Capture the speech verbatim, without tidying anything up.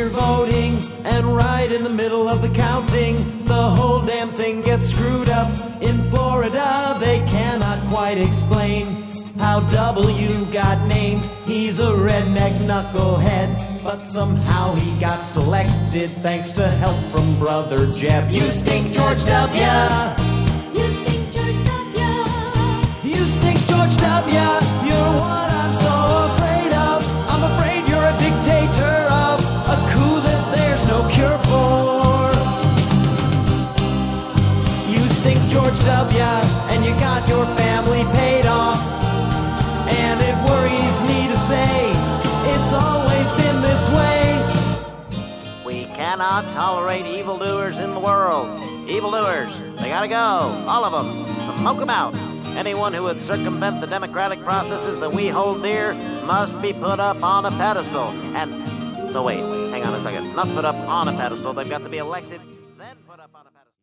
voting, and right in the middle of the counting, the whole damn thing gets screwed up. In Florida, they cannot quite explain how W got named. He's a redneck knucklehead, but somehow he got selected thanks to help from Brother Jeb. You stink, George W. You stink, George W. You stink, George W. You're what I'm so afraid of. I'm afraid you're a dictator of a coup that there's no cure for. You stink, George W. And you got your family paid off. And it worries me to say it's always been this way. We cannot tolerate evildoers in the world. Evildoers, they gotta go. All of them. Smoke them out. Anyone who would circumvent the democratic processes that we hold dear must be put up on a pedestal. And, so wait, hang on a second. Not put up on a pedestal, they've got to be elected, then put up on a pedestal.